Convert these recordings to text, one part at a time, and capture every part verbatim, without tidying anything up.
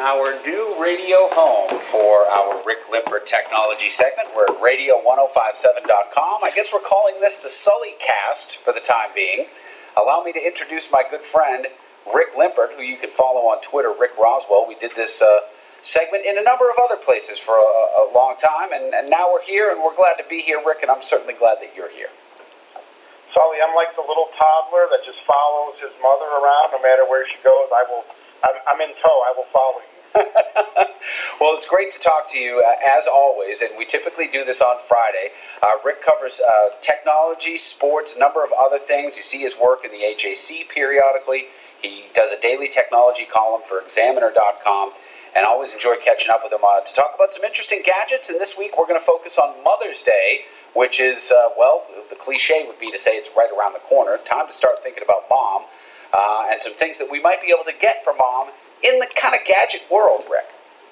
our new radio home for our Rick Limpert Technology segment. We're at radio ten fifty-seven dot com. I guess we're calling this the Sully Cast for the time being. Allow me to introduce my good friend, Rick Limpert, who you can follow on Twitter, Rick Roswell. We did this uh, segment in a number of other places for a, a long time, and, and now we're here, and we're glad to be here, Rick, and I'm certainly glad that you're here. Sully, I'm like the little toddler that just follows his mother around no matter where she goes. I will, I'm, I'm in tow. I will follow you. Well, it's great to talk to you, uh, as always, and we typically do this on Friday. Uh, Rick covers uh, technology, sports, a number of other things. You see his work in the A J C periodically. He does a daily technology column for Examiner dot com, and I always enjoy catching up with him uh, to talk about some interesting gadgets. And this week we're going to focus on Mother's Day, which is, uh, well, the cliche would be to say it's right around the corner. Time to start thinking about Mom, uh, and some things that we might be able to get for Mom in the kind of gadget world, Rick.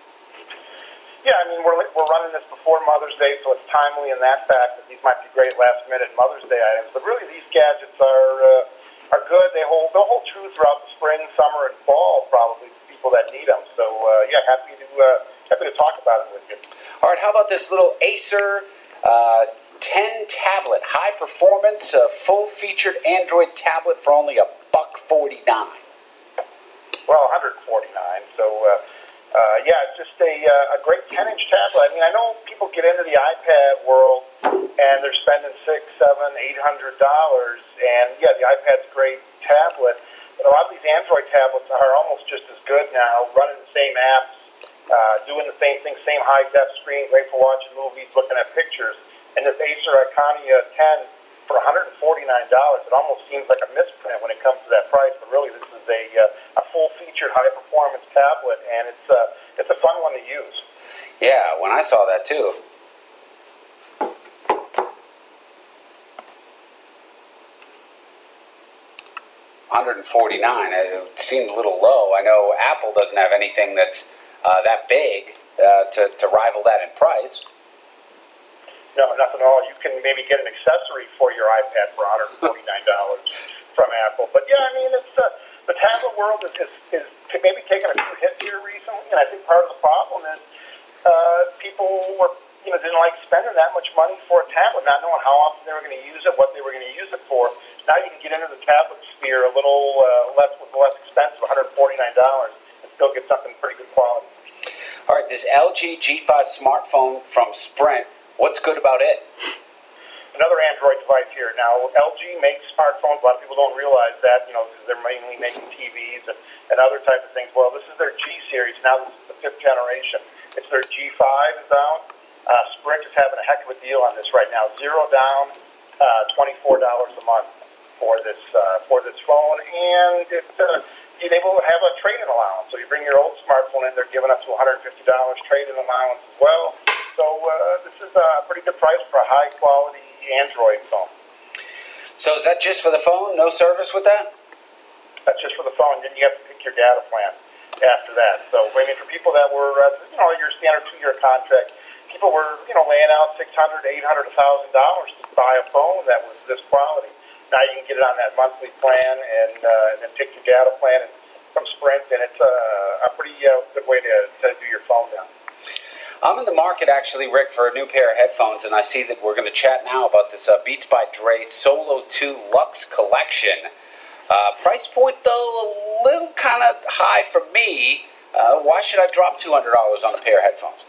Yeah, I mean, we're, we're running this before Mother's Day, so it's timely in that fact that these might be great last-minute Mother's Day items. But really, these gadgets are uh, are good. They hold they'll hold true throughout the spring, summer, and fall, probably, for people that need them. So, uh, yeah, happy to uh, happy to talk about it with you. All right, how about this little Acer uh, ten tablet, high performance, uh, full-featured Android tablet for only a buck forty-nine. Well, one hundred forty-nine. So, uh, uh, yeah, it's just a, uh, a great ten-inch tablet. I mean, I know people get into the iPad world and they're spending six, seven, eight hundred dollars, and yeah, the iPad's a great tablet. But a lot of these Android tablets are almost just as good now, running the same apps, uh, doing the same thing, same high-def screen, great for watching movies, looking at pictures. And this Acer Iconia ten for one hundred forty-nine dollars, it almost seems like a misprint when it comes to that price, but really this is a, uh, a full-featured high-performance tablet, and it's, uh, it's a fun one to use. Yeah, when I saw that too. one hundred forty-nine dollars, it seemed a little low. I know Apple doesn't have anything that's uh, that big uh, to, to rival that in price. No, nothing at all. You can maybe get an accessory for your iPad for one hundred forty-nine dollars from Apple. But yeah, I mean, it's uh, the tablet world is, is, is maybe taking a few hits here recently, and I think part of the problem is uh, people were, you know, didn't like spending that much money for a tablet, not knowing how often they were going to use it, what they were going to use it for. Now you can get into the tablet sphere a little uh, less with less expensive, one hundred forty-nine dollars, and still get something pretty good quality. All right, this L G G five smartphone from Sprint. What's good about it? Another Android device here. Now, L G makes smartphones. A lot of people don't realize that, you know, because they're mainly making T Vs and, and other types of things. Well, this is their G series. Now this is the fifth generation. It's their G five is out. Uh, Sprint is having a heck of a deal on this right now. Zero down, uh, twenty-four dollars a month for this uh, for this phone. And it, uh, you're able to have a trade-in allowance. So you bring your old smartphone in, they're giving up to one hundred fifty dollars trade-in allowance as well. So uh, this is a pretty good price for a high-quality Android phone. So is that just for the phone? No service with that? That's just for the phone. Then you have to pick your data plan after that. So, I mean, for people that were, uh, you know, your standard two-year contract, people were, you know, laying out six hundred dollars, eight hundred dollars, one thousand dollars to buy a phone that was this quality. Now you can get it on that monthly plan and, uh, and then pick your data plan and, from Sprint, and it's uh, a pretty uh, good way to, to do your phone now. I'm in the market, actually, Rick, for a new pair of headphones, and I see that we're going to chat now about this uh, Beats by Dre Solo two Luxe Collection. Uh, price point, though, a little kind of high for me. Uh, why should I drop two hundred dollars on a pair of headphones?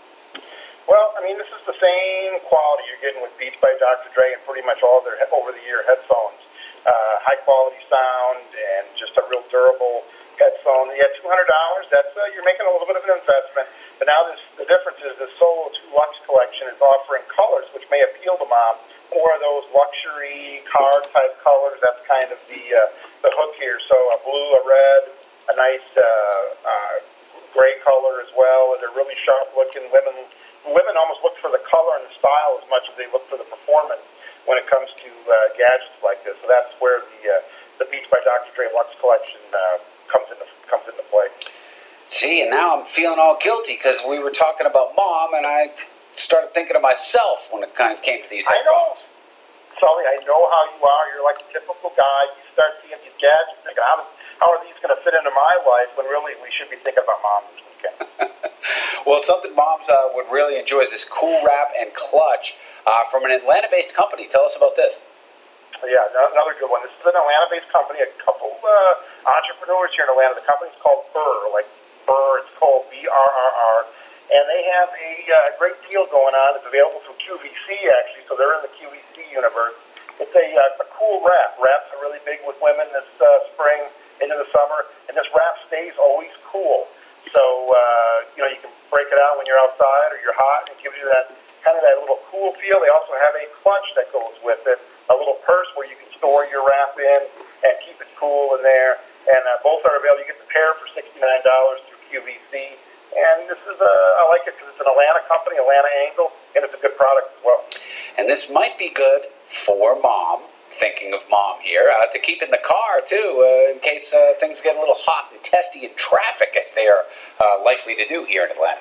Well, I mean, this is the same quality you're getting with Beats by Doctor Dre and pretty much all of their over-the-ear headphones. Uh, high-quality sound and just a real durable headphone. Yeah, two hundred dollars, that's, uh, you're making a little bit of an investment. But now this, the difference is the Solo two Luxe Collection is offering colors which may appeal to mom, more of those luxury car-type colors. That's kind of the uh, the hook here. So a blue, a red, a nice uh, uh, gray color as well. They're really sharp-looking. Women women almost look for the color and the style as much as they look for the performance when it comes to uh, gadgets like this. So that's where the uh, the Beats by Doctor Dre Luxe Collection uh, comes into comes into play. Gee, and now I'm feeling all guilty because we were talking about mom, and I started thinking of myself when it kind of came to these headphones. I know, Sully, I know how you are. You're like a typical guy. You start seeing these gadgets, thinking, how does, how are these going to fit into my life when really we should be thinking about mom this weekend. Well, something moms uh, would really enjoy is this Cool Wrap and Clutch uh, from an Atlanta-based company. Tell us about this. Yeah, another good one. This is an Atlanta-based company. A couple uh, entrepreneurs here in Atlanta. The company's called Burr, like Burr. It's called B R R R. And they have a uh, great deal going on. It's available through Q V C, actually, so they're in the Q V C universe. It's a, uh, a cool wrap. Wraps are really big with women this uh, spring into the summer, and this wrap stays always cool. So, uh, you know, you can break it out when you're outside or you're hot, and it gives you that kind of that little cool feel. They also have a clutch that goes with it, a little purse where you can store your wrap in and keep it cool in there. And uh, both are available. You get the pair for sixty-nine dollars through Q V C. And this is, a, I like it because it's an Atlanta company, Atlanta angle, and it's a good product as well. And this might be good for mom, thinking of mom here, uh, to keep in the car, too, uh, in case uh, things get a little hot and testy in traffic, as they are uh, likely to do here in Atlanta.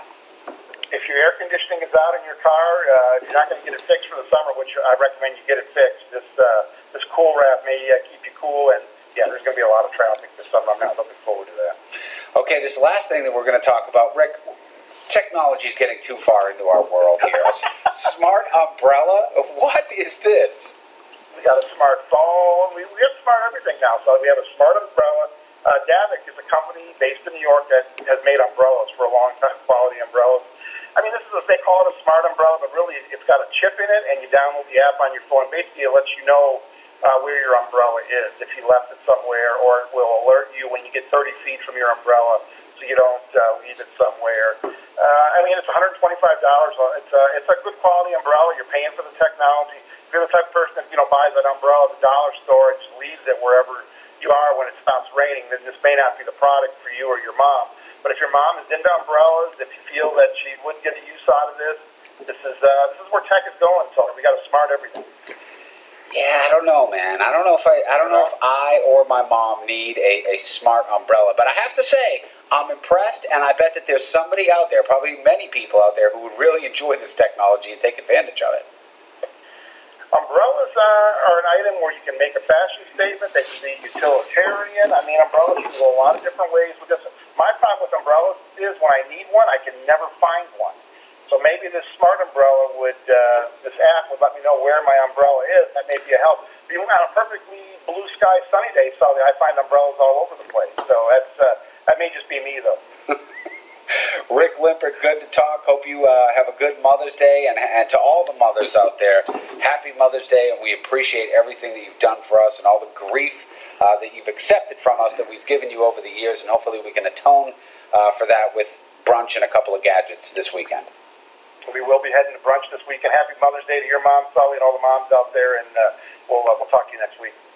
If your air conditioning is out in your car, uh, if you're not going to get it fixed for the summer, which I recommend you get it fixed, this uh, this Cool Wrap may uh, keep you cool, and yeah, there's going to be a lot of traffic this summer. I'm not looking forward to that. Okay, this last thing that we're going to talk about, Rick, technology is getting too far into our world here. Smart umbrella? What is this? We got a smartphone. We, we have smart everything now. So we have a smart umbrella. Uh, Davik is a company based in New York that has made umbrellas for a long time, quality umbrellas. I mean, this is a, they call it a smart umbrella, but really it's got a chip in it, and you download the app on your phone. Basically, it lets you know Uh, where your umbrella is, if you left it somewhere, or it will alert you when you get thirty feet from your umbrella, so you don't uh, leave it somewhere. Uh, I mean, it's one hundred twenty-five dollars. It's a, it's a good quality umbrella. You're paying for the technology. If you're the type of person that, you know, buys an umbrella at the dollar store and just leaves it wherever you are when it stops raining, then this may not be the product for you or your mom. But if your mom is into umbrellas, if you feel that she would get a use out of this, this is uh, this is where tech is going. So we got to smart everything. Yeah, I don't know, man. I don't know if I, I don't know if I or my mom need a, a smart umbrella. But I have to say, I'm impressed, and I bet that there's somebody out there, probably many people out there, who would really enjoy this technology and take advantage of it. Umbrellas are, are an item where you can make a fashion statement. They can be utilitarian. I mean, umbrellas can go a lot of different ways with this. My problem with umbrellas is when I need one, I can never find one. So maybe this smart umbrella would, uh, this app would let me know where my umbrella is. That may be a help. But even on a perfectly blue sky sunny day, so I find umbrellas all over the place. So that's uh, that may just be me, though. Rick Limpert, good to talk. Hope you uh, have a good Mother's Day. And, and to all the mothers out there, happy Mother's Day. And we appreciate everything that you've done for us and all the grief uh, that you've accepted from us that we've given you over the years. And hopefully we can atone uh, for that with brunch and a couple of gadgets this weekend. We will be heading to brunch this weekend. Happy Mother's Day to your mom, Sully, and all the moms out there, and uh, we'll uh, we'll talk to you next week.